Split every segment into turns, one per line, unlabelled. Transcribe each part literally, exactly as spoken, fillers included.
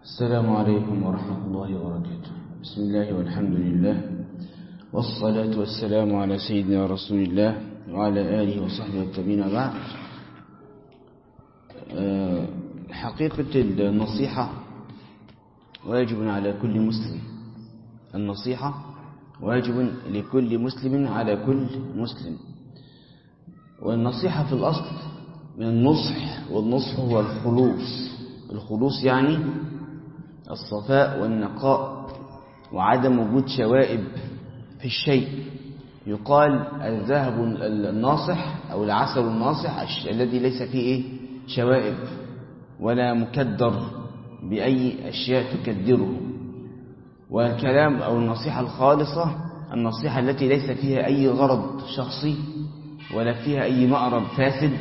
السلام عليكم ورحمة الله وبركاته. بسم الله والحمد لله والصلاة والسلام على سيدنا رسول الله وعلى آله وصحبه والتابعين بعد. حقيقة النصيحة واجب على كل مسلم. النصيحة واجب لكل مسلم على كل مسلم. والنصيحة في الأصل من النصح، والنصح هو الخلوص. الخلوص يعني الصفاء والنقاء وعدم وجود شوائب في الشيء. يقال الذهب الناصح أو العسل الناصح الذي ليس فيه إيه؟ شوائب ولا مكدر بأي أشياء تكدره. والكلام أو النصيحة الخالصة النصيحة التي ليس فيها أي غرض شخصي ولا فيها أي مأرب فاسد،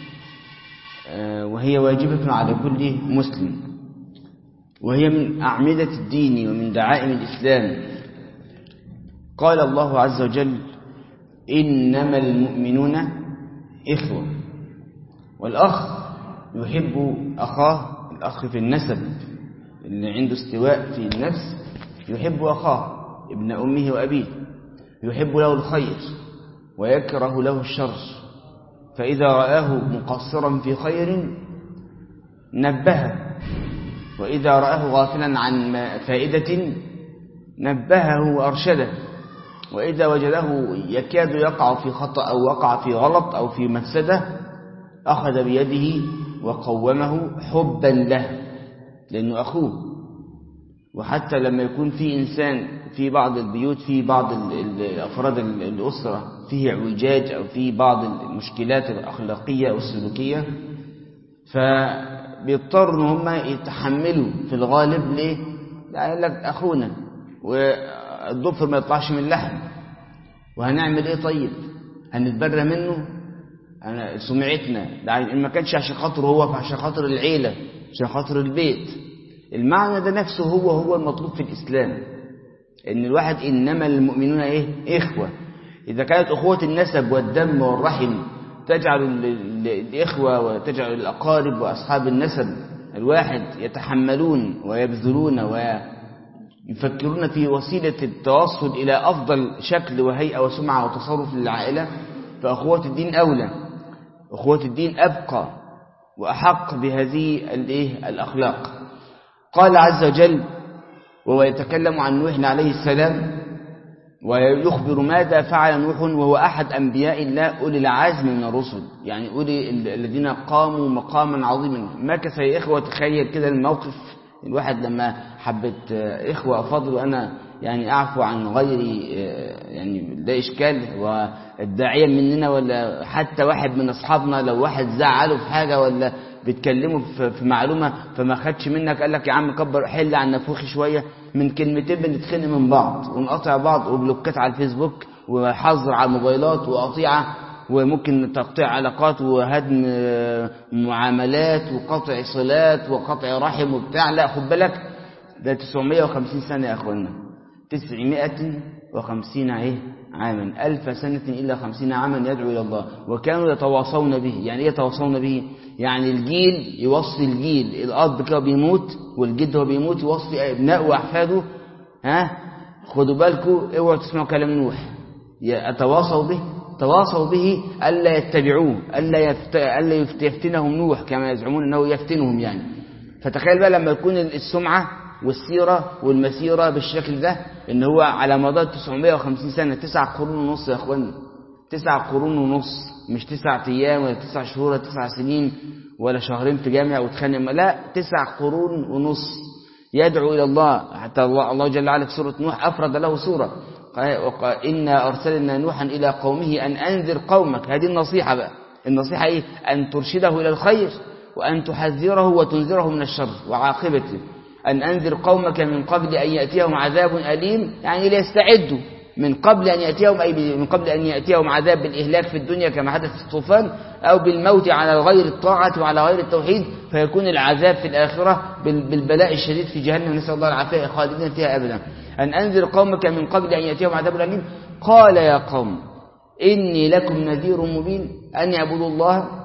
وهي واجبة على كل مسلم، وهي من أعمدة الدين ومن دعائم الإسلام. قال الله عز وجل: إنما المؤمنون إخوة. والأخ يحب أخاه، الأخ في النسب اللي عنده استواء في النفس يحب أخاه ابن أمه وأبيه، يحب له الخير ويكره له الشر، فإذا رآه مقصرا في خير نبهه، وإذا رآه غافلا عن فائدة نبهه وأرشده، وإذا وجده يكاد يقع في خطأ أو وقع في غلط أو في مفسدة أخذ بيده وقومه حبا له، لأنه أخوه. وحتى لما يكون في إنسان في بعض البيوت، في بعض الأفراد الأسرة فيه اعوجاج أو في بعض المشكلات الأخلاقية والسلوكية، فبيضطروا ان هم يتحملوا في الغالب. ليه؟ قال لك أخونا والضفر ما يطلعش من اللحم، وهنعمل إيه؟ طيب هنتبرى منه؟ أنا سمعتنا إن ما كانش عشان خاطره هو فعشان خاطر العيلة، عشان خاطر البيت. المعنى ده نفسه هو هو المطلوب في الإسلام، إن الواحد إنما المؤمنون إيه؟ إخوة. إذا كانت أخوة النسب والدم والرحم تجعل الإخوة وتجعل الأقارب وأصحاب النسب الواحد يتحملون ويبذلون ويفكرون في وسيلة التوصل إلى أفضل شكل وهيئة وسمعة وتصرف للعائلة، فأخوة الدين أولى. أخوة الدين أبقى وأحق بهذه الأخلاق. قال عز وجل وهو يتكلم عن نوح عليه السلام ويخبر ماذا فعل نوح وهو أحد أنبياء الله أولي العزم من الرسل، يعني أولي الذين قاموا مقاما عظيما. مكث يا إخوة، تخيل كده الموقف، الواحد لما حبت إخوة أفضل وأنا يعني أعفو عن غيري، يعني لا إشكال، والداعية مننا ولا حتى واحد من أصحابنا لو واحد زعله في حاجة ولا بيتكلموا في معلومة فما خدش منك، قال لك يا عم كبر حل عن نفوخي شوية، من كلمتين بنتخنق من بعض ونقطع بعض، وبلوكات على الفيسبوك وحظر على الموبايلات وقطيعة، وممكن تقطيع علاقات وهدم معاملات وقطع صلات وقطع رحم وبتاع. لا خد بالك، ده تسعمائة وخمسين سنة يا أخوانا، تسعمائة وخمسين ايه عاما، ألف سنة إلا خمسين عاما يدعو إلى الله، وكانوا يتواصون به. يعني إيه يتواصون به؟ يعني الجيل يوصي الجيل، الأب كده بيموت والجد هو بيموت يوصي أبنائه وأحفاده، ها خدوا بالكم اوعوا تسمعوا كلام نوح، يتواصوا به، تواصوا به ألا يتبعوه، ألا يفت... ألا يفتنهم نوح كما يزعمون أنه يفتنهم يعني. فتخيل بقى لما يكون السمعة والسيرة والمسيرة بالشكل ده، إن هو على مدار تسعمائة وخمسين سنة، تسع قرون ونص يا أخوان، تسع قرون ونص، مش تسع أيام ولا تسع شهور ولا تسع سنين ولا شهرين في جامعة وتخانق، لا تسع قرون ونص يدعو إلى الله. حتى الله, الله جل وعلا في سورة نوح أفرد له سورة، قال إنا أرسلنا نوحا إلى قومه أن أنذر قومك. هذه النصيحة بقى. النصيحة إيه؟ أن ترشده إلى الخير وأن تحذره وتنذره من الشر وعاقبته. أن أنذر قومك من قبل أن يأتيهم عذاب أليم، يعني ليستعدوا من قبل أن يأتيهم، أي من قبل أن يأتيهم عذاب بالإهلاك في الدنيا كما حدث في الطوفان، أو بالموت على غير الطاعة وعلى غير التوحيد، فيكون العذاب في الآخرة بالبلاء الشديد في جهنم، نسأل الله العافية، خالدين فيها أبدا. أن أنذر قومك من قبل أن يأتيهم عذاب أليم. قال يا قوم إني لكم نذير مبين أن يعبدوا الله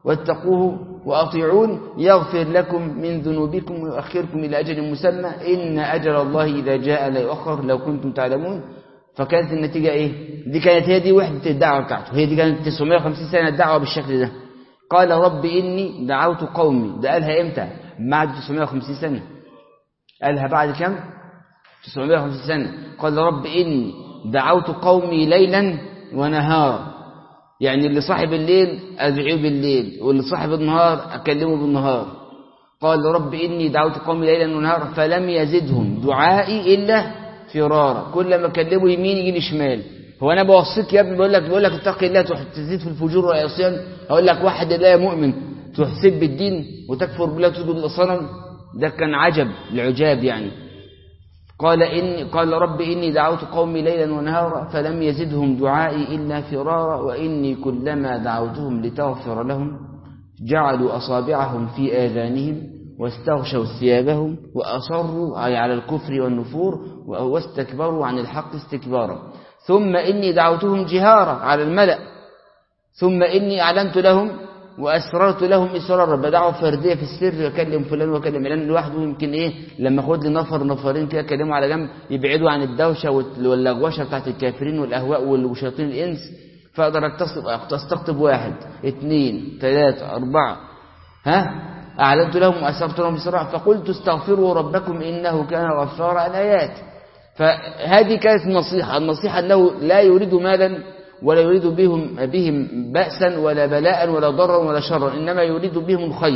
واتقوه وأطيعون يغفر لكم من ذنوبكم ويؤخركم إلى أجل مسمى إن أجل الله إذا جاء لا يؤخر لو كنتم تعلمون. فكانت النتيجة إيه؟ دي كانت هي دي وحدة الدعوة بتاعته، هي دي كانت تسعمائة وخمسين سنة الدعوة بالشكل ده. قال رب إني دعوت قومي، ده قالها إمتى؟ بعد تسعمائة وخمسين سنة. قالها بعد كم؟ تسعمائة وخمسين سنة. قال رب إني دعوت قومي ليلا ونهارا، يعني اللي صاحب الليل أدعيه بالليل واللي صاحب النهار أكلمه بالنهار. قال رب إني دعوت قومي ليلا ونهارا فلم يزدهم دعائي إلا فرارا، كل ما أكلمه يمين يجي شمال. هو أنا بوصيك يا ابني، بقول لك بقول لك اتق الله تزيد في الفجور والعصيان، أقول لك واحد لا مؤمن تحسب بالدين وتكفر بالله وتسجد للصنم؟ ده كان عجب العجاب يعني. قال إني قال رب إني دعوت قومي ليلا ونهارا فلم يزدهم دعائي إلا فرارا وإني كلما دعوتهم لتغفر لهم جعلوا أصابعهم في آذانهم واستغشوا ثيابهم وأصروا على الكفر والنفور واستكبروا عن الحق استكبارا. ثم إني دعوتهم جهارا على الملأ ثم إني أعلنت لهم وأسررت لهم إسرارا، بدعوا فردية في السر وكلم فلان وكلم علان لوحده. يمكن إيه لما خد لي نفر نفرين كده كلموا على جنب يبعدوا عن الدوشة واللغوشة بتاعت الكافرين والأهواء وشياطين الإنس، فأقدر أستقطب واحد اثنين ثلاثة أربعة. ها أعلنت لهم وأسررت لهم إسرارا فقلت استغفروا ربكم إنه كان غفارا. الآيات. فهذه كانت النصيحة. النصيحة أنه لا يريد مالا ولا يريد بهم بهم بأسا ولا بلاء ولا ضرا ولا شرا، إنما يريد بهم الخير.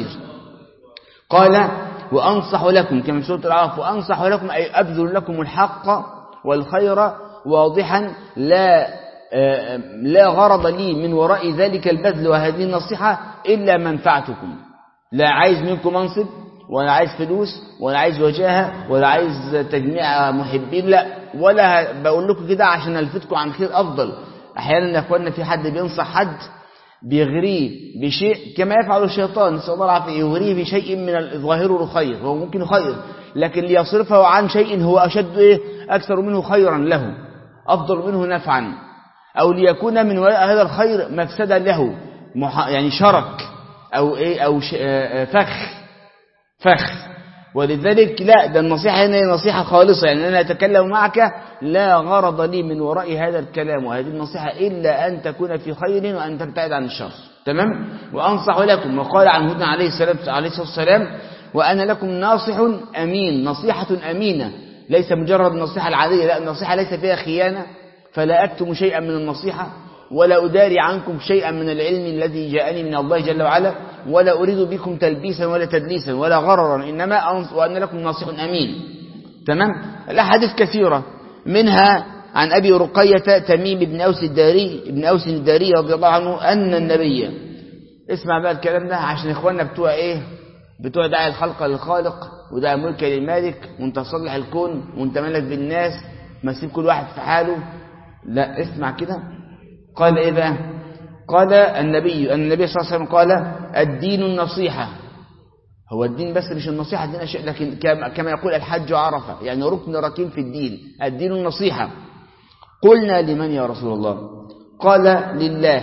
قال وأنصح لكم كما في سورة الأعراف وأنصح لكم أي أبذل لكم الحق والخير واضحا لا لا غرض لي من وراء ذلك البذل وهذه النصيحة إلا منفعتكم. لا عايز منكم منصب ولا عايز فلوس ولا عايز وجاهة ولا عايز تجميع محبين، لا، ولا بقول لكم كده عشان ألفتكم عن خير أفضل. أحيانا يا أخواننا في حد بينصح حد بيغريه بشيء كما يفعل الشيطان نسأل الله العافية، يغريه بشيء من الظاهر خير، هو ممكن خير لكن ليصرفه عن شيء هو أشد إيه أكثر منه خيرا له أفضل منه نفعا، أو ليكون من وراء هذا الخير مفسدة له يعني شرك أو إيه أو فخ فخ. ولذلك لا، ده النصيحة هنا نصيحة خالصة، يعني أنا أتكلم معك لا غرض لي من وراء هذا الكلام وهذه النصيحة إلا أن تكون في خير وأن تبتعد عن الشر. تمام. وأنصح لكم. وقال عن هود عليه الصلاة والسلام وأنا لكم ناصح أمين، نصيحة أمينة ليس مجرد النصيحة العادية، لا، النصيحة ليس فيها خيانة، فلا أكتم شيئا من النصيحة ولا أداري عنكم شيئا من العلم الذي جاءني من الله جل وعلا، ولا أريد بكم تلبيسا ولا تدليسا ولا غررا، إنما وأن لكم ناصح أمين. تمام. الأحاديث كثيرة، منها عن أبي رقية تميم بن أوس الداري ابن أوس الداري رضي الله عنه أن النبي، اسمع بقى الكلام ده عشان إخواننا بتوع إيه بتوع داعي الخلق للخالق وداعي ملك للمالك وانت صلح الكون وانت ملك بالناس ما تسيب كل واحد في حاله، لا، اسمع كده. قال إيه بقى؟ قال النبي النبي صلى الله عليه وسلم قال الدين النصيحة. هو الدين بس مش النصيحة، الدين أشياء، لكن كما يقول الحج عرفة يعني ركن ركين في الدين، الدين النصيحة. قلنا لمن يا رسول الله؟ قال لله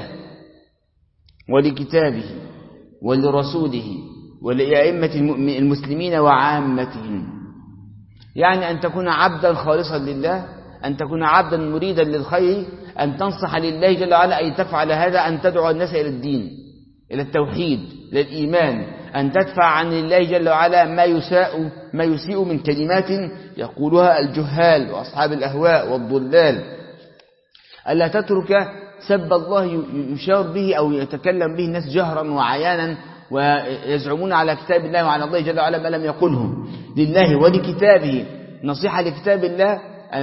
ولكتابه ولرسوله ولأئمة المسلمين وعامتهم، يعني أن تكون عبدا خالصا لله، أن تكون عبدا مريدا للخير، أن تنصح لله جل وعلا، أي تفعل هذا أن تدعو الناس إلى الدين، إلى التوحيد، للإيمان، أن تدفع عن الله جل وعلا ما يساء ما يسيء من كلمات يقولها الجهال وأصحاب الأهواء والضلال، ألا تترك سب الله يشار به أو يتكلم به الناس جهرا وعيانا ويزعمون على كتاب الله وعلى الله جل وعلا ما لم يقله. لله ولكتابه، نصيحة لكتاب الله،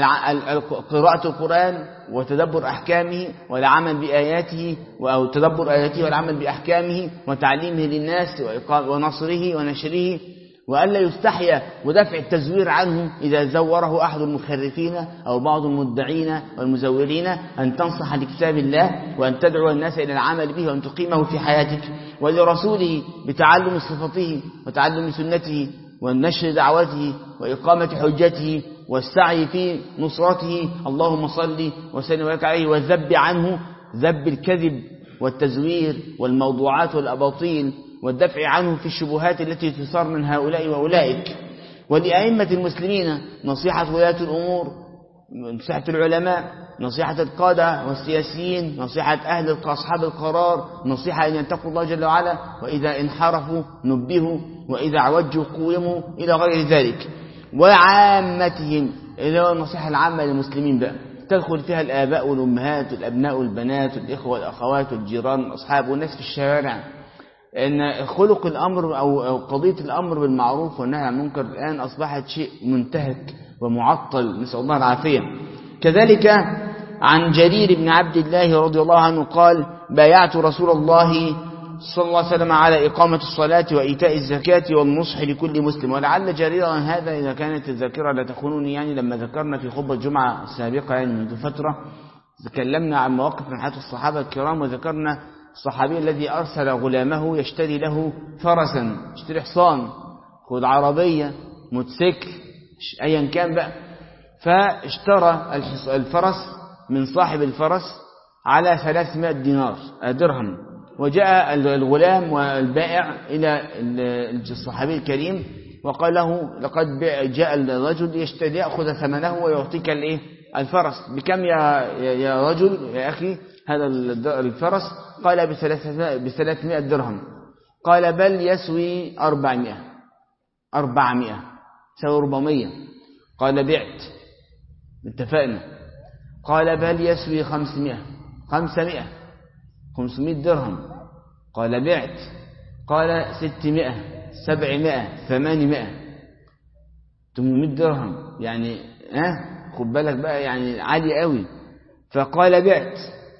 قراءة القرآن وتدبر أحكامه والعمل بآياته أو تدبر آياته والعمل بأحكامه وتعليمه للناس ونصره ونشره، وألا يستحيا ودفع التزوير عنه إذا زوره أحد المخرفين أو بعض المدعين والمزورين، أن تنصح لكتاب الله وأن تدعو الناس إلى العمل به وأن تقيمه في حياتك، ولرسوله بتعلم صفته وتعلم سنته والنشر دعوته وإقامة حجته والسعي في نصرته، اللهم صل وسلم وبارك عليه، والذب عنه، ذب الكذب والتزوير والموضوعات والأباطيل والدفع عنه في الشبهات التي تثار من هؤلاء وأولئك. ولأئمة المسلمين نصيحة ولاة الأمور، نصيحة العلماء، نصيحة القادة والسياسيين، نصيحة أهل أصحاب القرار، نصيحة أن يتقوا الله جل وعلا، وإذا انحرفوا نبهوا، وإذا عوجوا قوموا، إلى غير ذلك. وعامتهم، اللي هو النصيحة العامة للمسلمين بقى، تدخل فيها الآباء والأمهات والأبناء والبنات والإخوة والأخوات والجيران والأصحاب والناس في الشوارع. إن خلق الأمر أو قضية الأمر بالمعروف والنهي عن المنكر الآن أصبحت شيء منتهك ومعطل، نسأل الله العافية. كذلك عن جرير بن عبد الله رضي الله عنه قال: بايعت رسول الله صلى الله عليه وسلم على إقامة الصلاة وإيتاء الزكاة والنصح لكل مسلم. ولعل جريرا هذا إذا كانت الذاكرة لا تخونني، يعني لما ذكرنا في خطبة الجمعة السابقة يعني منذ فترة تكلمنا عن مواقف من حياة الصحابة الكرام، وذكرنا الصحابي الذي أرسل غلامه يشتري له فرسا، يشتري حصان، خذ عربية، موتوسيكل، أيا كان بقى، فاشترى الفرس من صاحب الفرس على ثلاثمائة دينار درهم. وجاء الغلام والبائع إلى الصحابي الكريم وقال له: لقد جاء الرجل يشتري يأخذ ثمنه ويعطيك الايه الفرس. بكم يا يا رجل يا أخي هذا الفرس؟ قال: بثلاثمائة درهم. قال: بل يسوي أربعمائة أربعمائة سوى أربعمائة. قال: بعت، اتفقنا. قال: بل يسوي خمسمائة خمسمائة خمسمائة درهم. قال: بعت. قال: ستمائة سبعمائة ثمانمائة ثمانمائة درهم، يعني ها خد بالك بقى، يعني عالي قوي. فقال: بعت،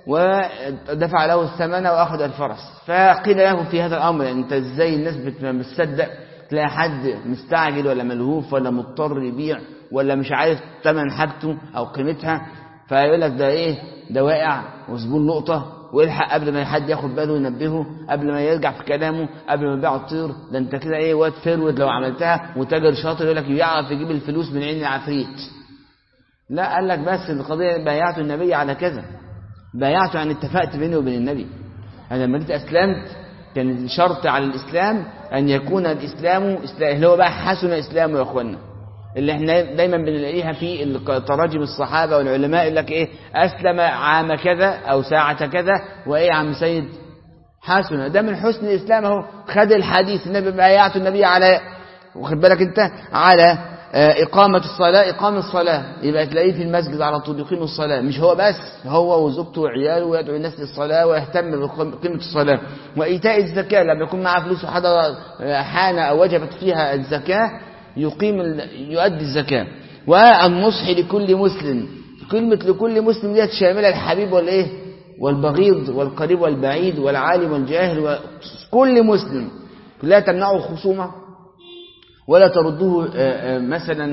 ودفع له الثمن وأخذ الفرس. فقيل له في هذا الأمر: يعني أنت إزاي الناس بتصدق تلاقي حد مستعجل ولا ملهوف ولا مضطر يبيع ولا مش عارف ثمن حاجته أو قيمتها، فيقول لك ده إيه، ده واقع وزبون نقطة، ويلحق قبل ما حد ياخد باله ينبهه، قبل ما يرجع في كلامه، قبل ما يبيعه تطير، ده أنت كده إيه واد فرود لو عملتها. وتاجر شاطر يقول لك يعرف يجيب الفلوس من عين العفريت. لا، قال لك بس القضية بايعت النبي على كذا، بايعته يعني اتفقت بيني وبين النبي. أنا لما جيت أسلمت كان شرط على الإسلام أن يكون الإسلام اللي هو بقى حسن إسلامه يا أخوانا، اللي احنا دايما بنلاقيها في تراجم الصحابة والعلماء، يقول لك إيه، أسلم عام كذا أو ساعة كذا، وإيه عم سيد حسن، ده من حسن الإسلام. اهو خد الحديث النبي بايعته النبي على، واخد بالك أنت، على إقامة الصلاة، إقام الصلاة، يبقى تلاقيه في المسجد على طول يقيم الصلاة، مش هو بس، هو وزوجته وعياله، ويدعو الناس للصلاة ويهتم بقيمة الصلاة. وإيتاء الزكاة، لما يكون معه فلوس وحضر حانة أو وجبت فيها الزكاة يقيم يؤدي الزكاة. والنصح لكل مسلم، كلمة لكل مسلم دي شاملة الحبيب والإيه والبغيض والقريب والبعيد والعالم والجاهل، وكل مسلم، لا تمنعه خصومة ولا ترده مثلا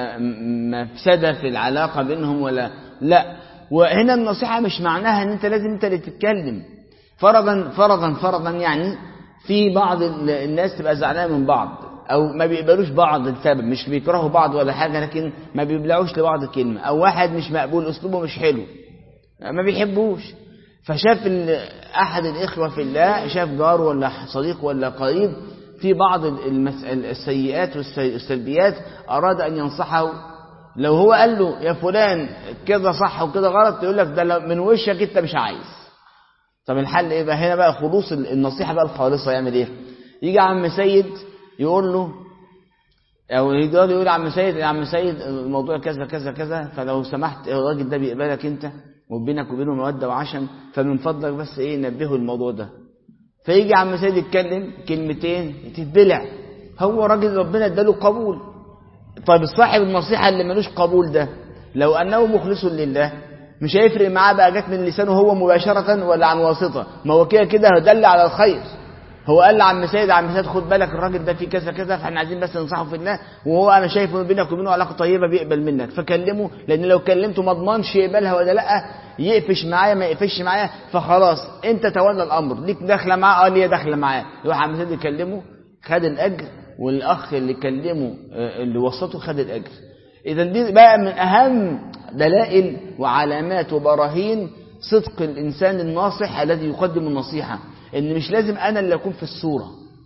مفسدة في العلاقة بينهم، ولا لا. وهنا النصيحة مش معناها ان انت لازم انت اللي تتكلم. فرضا فرضا فرضا يعني في بعض الناس تبقى زعلانة من بعض او ما بيقبلوش بعض السبب، مش بيكرهوا بعض ولا حاجة، لكن ما بيبلعوش لبعض كلمة، او واحد مش مقبول اسلوبه مش حلو ما بيحبوش، فشاف احد الاخوة في الله، شاف جار ولا صديق ولا قريب في بعض السيئات والسلبيات، أراد أن ينصحه. لو هو قال له يا فلان كده صح وكده غلط، يقول لك ده من وشك أنت مش عايز. طب الحل إيه بقى هنا بقى؟ خلوص النصيحة بقى الخالصة يعمل إيه؟ يجي عم سيد يقول له، أو يقدر يقول عم سيد يا عم سيد الموضوع كذا كذا كذا، فلو سمحت الراجل ده بيقبلك أنت وبينك وبينه مودة وعشم، فمن فضلك بس إيه نبهه الموضوع ده. فيجي عم سيد يتكلم كلمتين تتبلع، هو راجل ربنا اداله قبول. طيب الصاحب النصيحة اللي ملوش قبول ده لو أنه مخلص لله مش هيفرق معاه بقى جت من لسانه هو مباشرة ولا عن واسطة، ما هو كده كده دل على الخير. هو قال لعم سيد عم سيد خد بالك الراجل ده فيه كذا كذا، فاحنا عايزين بس ننصحه في الله، وهو انا شايفه بينك وبينه علاقه طيبه بيقبل منك، فكلمه، لان لو كلمته ما اضمنش يقبلها ولا لا، يقفش معايا ما يقفش معايا، فخلاص انت تولى الامر، ليك داخله معاه اه ليه داخله معاه. يروح عم سيد يكلمه خد الاجر، والاخ اللي كلمه اللي وسطه خد الاجر. اذا دي بقى من اهم دلائل وعلامات وبراهين صدق الإنسان الناصح الذي يقدم النصيحة، إن مش لازم أنا اللي أكون في الصورة،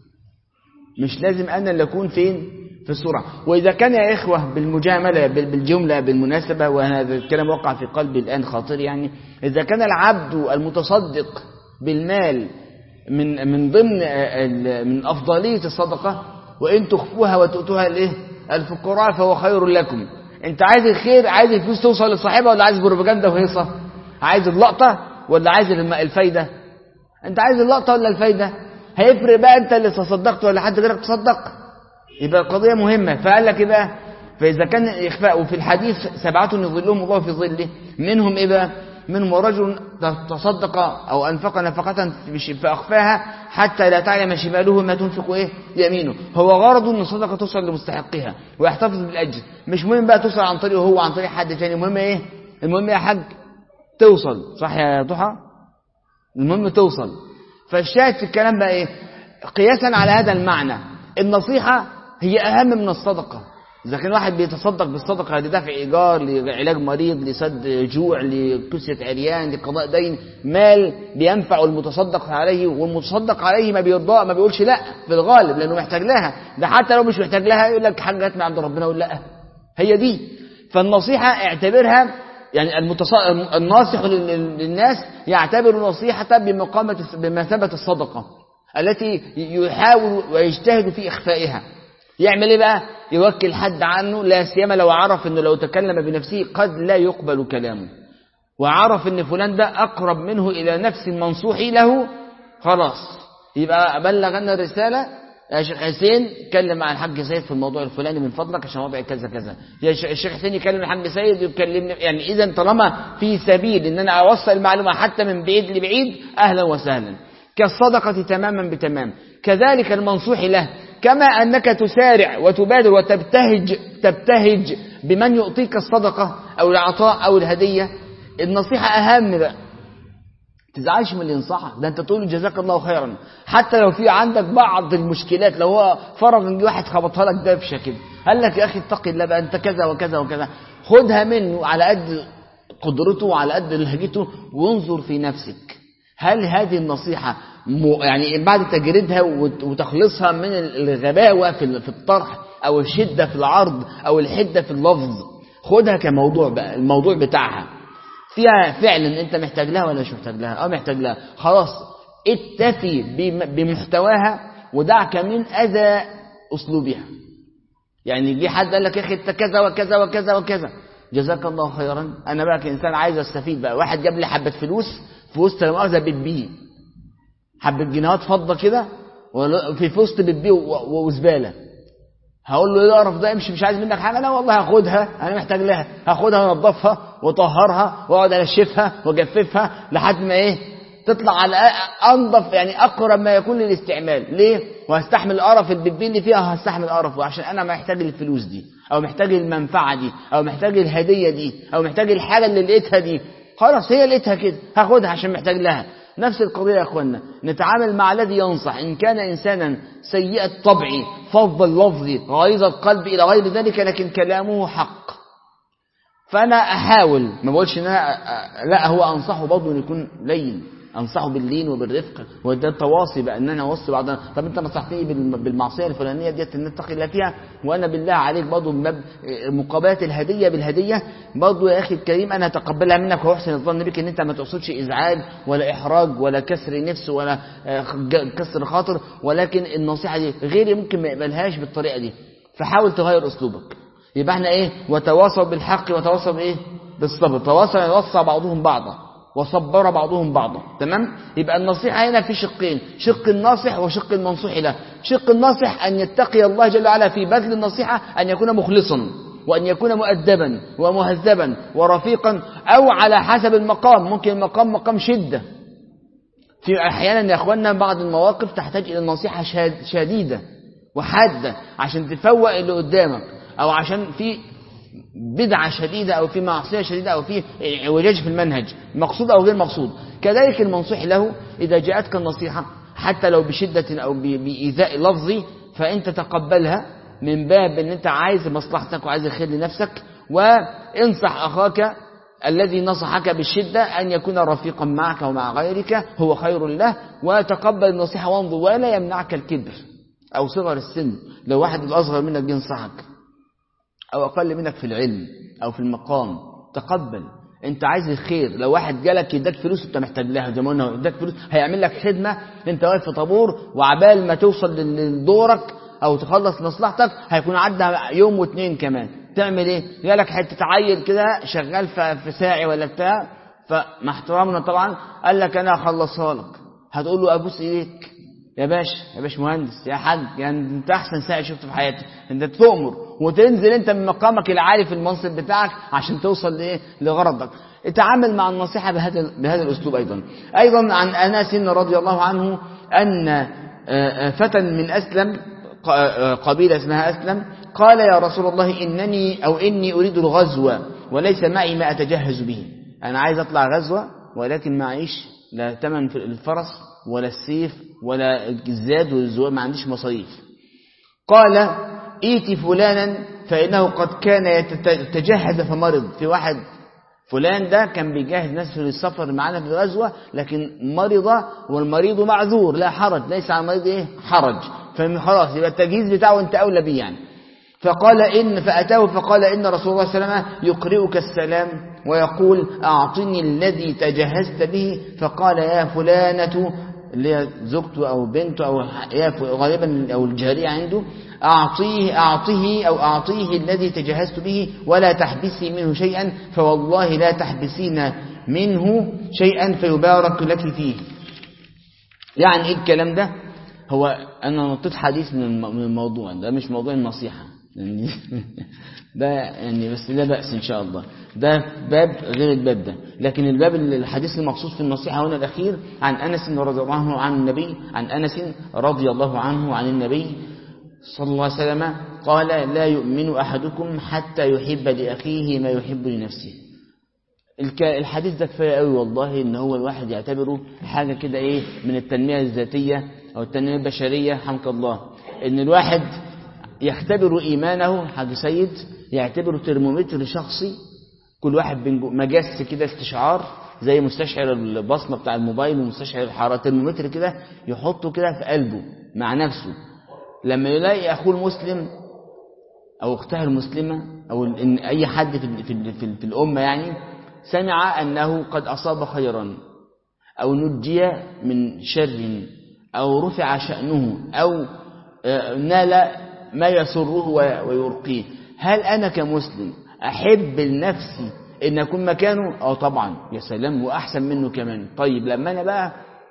مش لازم أنا اللي أكون فين في الصورة. وإذا كان يا إخوة بالمجاملة بالجملة بالمناسبة، وهذا الكلام وقع في قلبي الآن خاطر، يعني إذا كان العبد المتصدق بالمال من من ضمن من أفضلية الصدقة، وإن تخفوها وتؤتوها الإيه الفقراء فهو خير لكم. أنت عايز الخير، عايز الفلوس توصل لصاحبها، ولا عايز بروباجندا وهيصة؟ عايز اللقطة ولا عايز الفايدة؟ أنت عايز اللقطة ولا الفايدة؟ هيفرق بقى أنت اللي تصدقت ولا حد غيرك تصدق؟ يبقى القضية مهمة. فقال لك إيه بقى؟ فإذا كان إخفاء، وفي الحديث سبعة يظلهم الله في ظله، منهم إيه بقى؟ منهم رجل تصدق أو أنفق نفقة فأخفاها حتى لا تعلم شماله ما تنفق إيه يمينه. هو غرضه أن الصدقة توصل لمستحقها ويحتفظ بالأجر، مش مهم بقى توصل عن طريقه هو عن طريق حد تاني. المهم إيه؟ المهم يا حاج توصل، صح يا ضحى؟ المهم توصل. فالشاهد في الكلام بقى إيه؟ قياسا على هذا المعنى، النصيحة هي أهم من الصدقة. إذا كان واحد بيتصدق بالصدقة لدفع إيجار، لعلاج مريض، لسد جوع، لكسية عريان، لقضاء دين، مال بينفع المتصدق عليه، والمتصدق عليه ما بيرضى ما بيقولش لا في الغالب لأنه محتاج لها. ده حتى لو مش محتاج لها يقول لك حاجة جت من عند ربنا يقول لا، هي دي. فالنصيحة اعتبرها يعني الناصح للناس يعتبر النصيحة بمقامة بمثابة الصدقة التي يحاول ويجتهد في إخفائها. يعمل ايه بقى؟ يوكل حد عنه، لا سيما لو عرف انه لو تكلم بنفسه قد لا يقبل كلامه، وعرف ان فلان ده اقرب منه الى نفس المنصوح له، خلاص يبقى بلغنا الرسالة. يا شيخ حسين اتكلم مع الحاج سيد في الموضوع الفلاني من فضلك عشان وضع كذا كذا. يا شيخ حسين يكلم الحاج سيد يكلمني. يعني اذا طالما في سبيل ان انا اوصل المعلومة حتى من بعيد لبعيد، اهلا وسهلا. كالصدقة تماما بتمام. كذلك المنصوح له، كما أنك تسارع وتبادر وتبتهج تبتهج بمن يعطيك الصدقة أو العطاء أو الهدية، النصيحة أهم بقى. تزعلش من اللي ينصحك، ده أنت تقول جزاك الله خيرا، حتى لو في عندك بعض المشكلات، لو هو فرض إن واحد خبطها لك دبشة كده، قال لك يا أخي اتقي الله بقى أنت كذا وكذا وكذا، خدها منه على قد قدرته وعلى قد لهجته، وانظر في نفسك هل هذه النصيحة يعني بعد تجريدها وتخلصها من الغباوة في الطرح أو الشدة في العرض أو الحدة في اللفظ، خدها كموضوع بقى، الموضوع بتاعها فيها فعلا أنت محتاج لها ولا مش محتاج لها؟ أو محتاج لها، خلاص اتفي بمحتواها ودعك من أذى أسلوبها. يعني جه حد قال لك يا أخي أنت كذا وكذا وكذا وكذا، جزاك الله خيرا، أنا بقى كإنسان عايز أستفيد بقى. واحد جاب لي حبة فلوس في وسط المؤاخذة بتبيه، حبة جنيهات فضة كده في وسط بتبيه وزبالة، هقول له ايه القرف ده؟ امشي مش عايز منك حاجة. انا والله هاخدها، انا محتاج لها، هاخدها وانضفها واطهرها واقعد انشفها واجففها لحد ما ايه تطلع على انضف، يعني اقرب ما يكون للاستعمال. ليه؟ وهستحمل القرف البتبيه اللي فيها، هستحمل قرفه عشان انا محتاج الفلوس دي، او محتاج المنفعة دي، او محتاج الهدية دي، او محتاج الحاجة اللي لقيتها دي. خلاص هي لقيتها كده هاخدها عشان محتاج لها. نفس القضية يا أخوانا، نتعامل مع الذي ينصح. إن كان إنسانا سيء الطبع فظ اللفظ غليظ القلب إلى غير ذلك لكن كلامه حق، فأنا أحاول ما بقولش إن أنا لا، هو أنصحه برضه أن يكون لين، أنصحه باللين وبالرفق، وده التواصي بقى أن أنا أوصي بعضنا. طب أنت نصحتني بالمعصية الفلانية ديت أن نتقي الله فيها، وأنا بالله عليك برضه مقابلة الهدية بالهدية برضه يا أخي الكريم أنا أتقبلها منك وأحسن الظن بك أن أنت ما تقصدش إزعاج ولا إحراج ولا كسر نفس ولا كسر خاطر، ولكن النصيحة دي غيري ممكن ما يقبلهاش بالطريقة دي، فحاول تغير أسلوبك. يبقى احنا إيه؟ وتواصوا بالحق وتواصوا بإيه؟ بالصبر. تواصل يوصى بعضهم بعضا وصبر بعضهم بعضا. تمام؟ يبقى النصيحة هنا في شقين، شق الناصح وشق المنصوح له. شق الناصح أن يتقي الله جل وعلا في بذل النصيحة، أن يكون مخلصا وأن يكون مؤدبا ومهذبا ورفيقا، أو على حسب المقام. ممكن المقام مقام شدة، في أحيانا يا أخوانا بعض المواقف تحتاج إلى النصيحة شديدة وحادة عشان تفوق اللي قدامك، أو عشان في بدعة شديدة أو في معصية شديدة أو في اعوجاج في المنهج مقصود أو غير مقصود. كذلك المنصوح له إذا جاءتك النصيحة حتى لو بشدة أو بإيذاء لفظي، فأنت تقبلها من باب أن أنت عايز مصلحتك وعايز الخير لنفسك، وانصح أخاك الذي نصحك بالشدة أن يكون رفيقا معك ومع غيرك هو خير له، وتقبل النصيحة وانظر، ولا يمنعك الكبر أو صغر السن. لو واحد الأصغر منك بينصحك أو أقل منك في العلم أو في المقام، تقبل. أنت عايز الخير. لو واحد جالك يداك فلوس أنت محتاج لها، زي ما قلنا يداك فلوس هيعمل لك خدمة، أنت واقف في طابور وعبال ما توصل لدورك أو تخلص مصلحتك هيكون عدى يوم واثنين كمان، تعمل إيه؟ جالك حتة عيل كده شغال في ساعي ولا بتاع، فمع احترامنا طبعا قال لك أنا أخلصها لك، هتقول له أبوس إيديك يا باشا يا باش مهندس يا حاج، يعني انت احسن ساعي شفته في حياتي، انت تؤمر وتنزل انت من مقامك العالي في المنصب بتاعك عشان توصل لايه لغرضك. اتعامل مع النصيحه بهذا بهذا الاسلوب. ايضا ايضا عن انس رضي الله عنه ان فتى من اسلم، قبيله اسمها اسلم، قال يا رسول الله انني او اني اريد الغزو وليس معي ما اتجهز به. انا عايز اطلع غزوه ولكن معيش لا ثمن الفرس ولا السيف ولا الزاد والزوار، ما عنديش مصاريف. قال ايتي فلانا فإنه قد كان يتجهز فمرض. في واحد فلان ده كان بيجهز ناس في السفر معنا في الغزوة لكن مرض، والمريض معذور لا حرج، ليس على المريض ايه حرج، فخلاص يبقى التجهيز بتاعه انت اولى بيه يعني. فقال إن فأتاه فقال إن رسول الله صلى الله عليه وسلم يقرئك السلام ويقول أعطني الذي تجهزت به. فقال يا فلانة اللي هي زوجته أو بنته أو غالبا أو الجارية عنده، أعطيه أعطيه أو أعطيه الذي تجهزت به ولا تحبسي منه شيئا، فوالله لا تحبسين منه شيئا فيبارك لك فيه. يعني إيه الكلام ده؟ هو أنا نطيت حديث من الموضوع ده، مش موضوع النصيحة ده يعني، بس لا بأس إن شاء الله، ده باب غير الباب ده. لكن الباب الحديث المخصوص في النصيحة هنا الأخير عن أنس رضي الله عنه عن النبي عن أنس رضي الله عنه عن النبي صلى الله عليه وسلم قال لا يؤمن أحدكم حتى يحب لأخيه ما يحب لنفسه. الحديث ده كفاية قوي والله إن هو الواحد يعتبره حاجة كده إيه من التنمية الذاتية أو التنمية البشرية حمك الله، إن الواحد يختبر إيمانه حاج سيد، يعتبره ترمومتر شخصي، كل واحد مجس كده استشعار زي مستشعر البصمة بتاع الموبايل ومستشعر الحرارة، ترمومتر كده يحطه كده في قلبه مع نفسه. لما يلاقي أخوه المسلم أو أختها المسلمة أو إن أي حد في, في, في, في الأمة يعني سمع أنه قد أصاب خيرا أو نجي من شر أو رفع شأنه أو نال ما يسره ويرقيه، هل أنا كمسلم أحب لنفسي إن أكون مكانه؟ أو طبعا يا سلام وأحسن منه كمان. طيب لما أنا بقى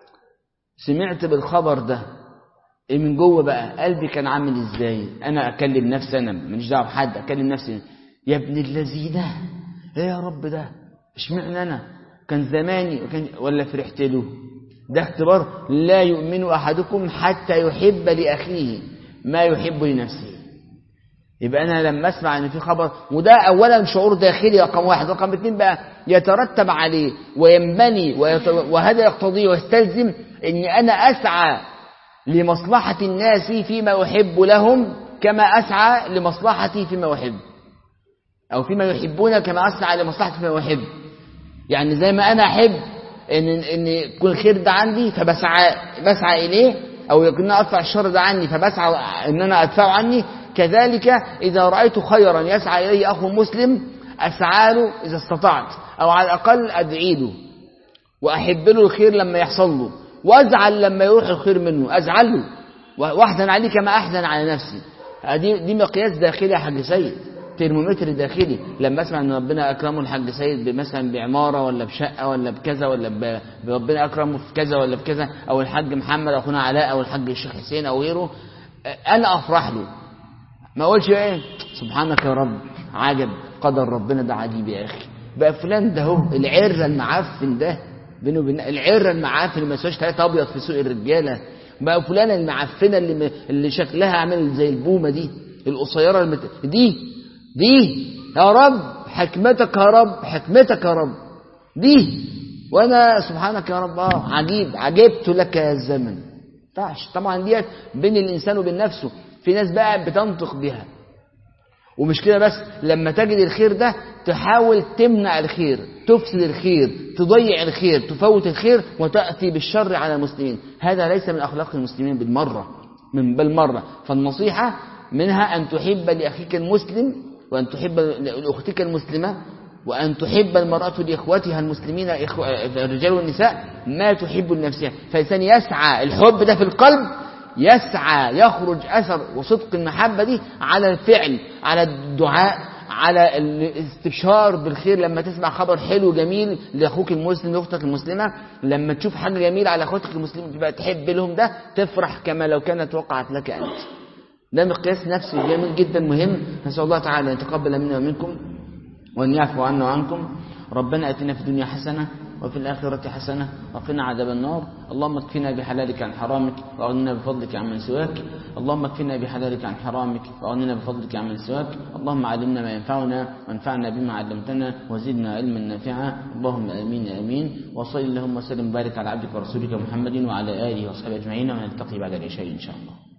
سمعت بالخبر ده من جوه بقى قلبي كان عامل إزاي؟ أنا أكلم نفسي، أنا ماليش دعوه بحد، أكلم نفسي يا ابن الذين إيه يا رب ده اشمعنى أنا كان زماني وكان ولا فرحت له؟ ده اختبار. لا يؤمن أحدكم حتى يحب لأخيه ما يحب لنفسه. يبقى أنا لما أسمع أن في خبر، وده أولا شعور داخلي رقم واحد، رقم اثنين بقى يترتب عليه وينبني وهذا يقتضي ويستلزم أني أنا أسعى لمصلحة الناس فيما أحب لهم كما أسعى لمصلحتي فيما أحب، أو فيما يحبون كما أسعى لمصلحتي فيما أحب. يعني زي ما أنا أحب إن إن يكون الخير ده عندي فبسعى بسعى إليه، أو يكون أدفع الشر ده عني فبسعى إن أنا أدفعه عني، كذلك إذا رأيت خيرا يسعى إليه أخو مسلم أسعى له إذا استطعت، أو على الأقل أدعي له وأحب له الخير لما يحصل له، وأزعل لما يروح الخير منه، أزعل له وأحزن عليه كما أحزن على نفسي. دي, دي مقياس داخلي يا حاج سيد، ترمومتر داخلي. لما أسمع أن ربنا أكرمه الحاج سيد مثلا بعمارة ولا بشقة ولا بكذا ولا بربنا أكرمه في كذا ولا بكذا، أو الحاج محمد أخونا علاء أو الحاج الشيخ حسين أو غيره، أنا أفرح له، ما أقولش إيه سبحانك يا رب عجب قدر ربنا ده عجيب يا أخي. بقى فلان ده هو العرة المعفن ده بينه وبين العرة المعفن اللي ما يسواش ثلاثة أبيض في سوق الرجالة، بقى فلان المعفنة اللي اللي شكلها عامل زي البومة دي القصيرة المت... دي دي يا رب حكمتك يا رب حكمتك يا رب دي، وأنا سبحانك يا رب آه عجيب عجبت لك يا الزمن. طبعا ديت بين الإنسان وبين نفسه. في ناس بقى بتنطق بها، ومش كده بس، لما تجد الخير ده تحاول تمنع الخير، تفسد الخير، تضيع الخير، تفوت الخير، وتأتي بالشر على المسلمين. هذا ليس من أخلاق المسلمين بالمرة، من بالمرة. فالنصيحة منها أن تحب لأخيك المسلم، وأن تحب لأختك المسلمة، وأن تحب المرأة لإخوتها المسلمين الرجال والنساء ما تحب لنفسها. فالإنسان يسعى، الحب ده في القلب يسعى يخرج أثر وصدق المحبة دي على الفعل، على الدعاء، على الاستبشار بالخير. لما تسمع خبر حلو جميل لأخوك المسلم لأختك المسلمة، لما تشوف حاجة جميلة على أخوتك المسلمة تبقى تحب لهم ده، تفرح كما لو كانت وقعت لك أنت. ده مقياس نفسي جميل جدا مهم. نسأل الله تعالى أن يتقبل منا ومنكم وأن يعفو عنا وعنكم. ربنا أتنا في الدنيا حسنة وفي الآخرة حسنة وقنا عذاب النار. اللهم اكفنا بحلالك عن حرامك وأغننا بفضلك عمن سواك. اللهم اكفنا بحلالك عن حرامك وأغننا بفضلك عمن سواك. اللهم علمنا ما ينفعنا وانفعنا بما علمتنا وزدنا علما نافعا. اللهم آمين آمين. وصل اللهم وسلم وبارك على عبدك ورسولك محمد وعلى آله وصحبه أجمعين، ونلتقي بعد العشاء إن شاء الله.